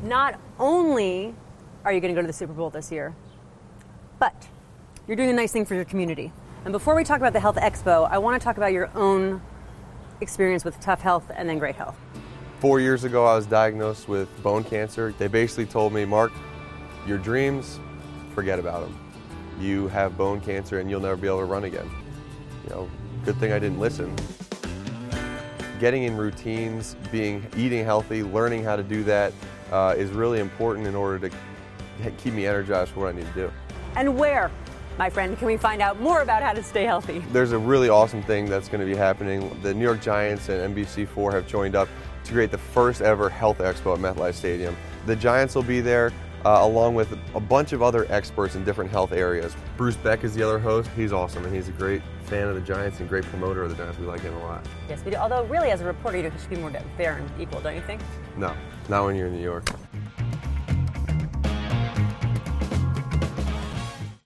not only are you going to go to the Super Bowl this year, but you're doing a nice thing for your community. And before we talk about the Health Expo, I want to talk about your own experience with Tough Health and then Great Health. 4 years ago, I was diagnosed with bone cancer. They basically told me, Mark, your dreams, forget about them. You have bone cancer and you'll never be able to run again. Good thing I didn't listen. Getting in routines, eating healthy, learning how to do that is really important in order to keep me energized for what I need to do. And where, my friend, can we find out more about how to stay healthy? There's a really awesome thing that's going to be happening. The New York Giants and NBC4 have joined up to create the first ever Health Expo at MetLife Stadium. The Giants will be there along with a bunch of other experts in different health areas. Bruce Beck is the other host. He's awesome and he's a great fan of the Giants and great promoter of the Giants. We like him a lot. Yes, we do. Although really as a reporter you should be more fair and equal, don't you think? No, not when you're in New York.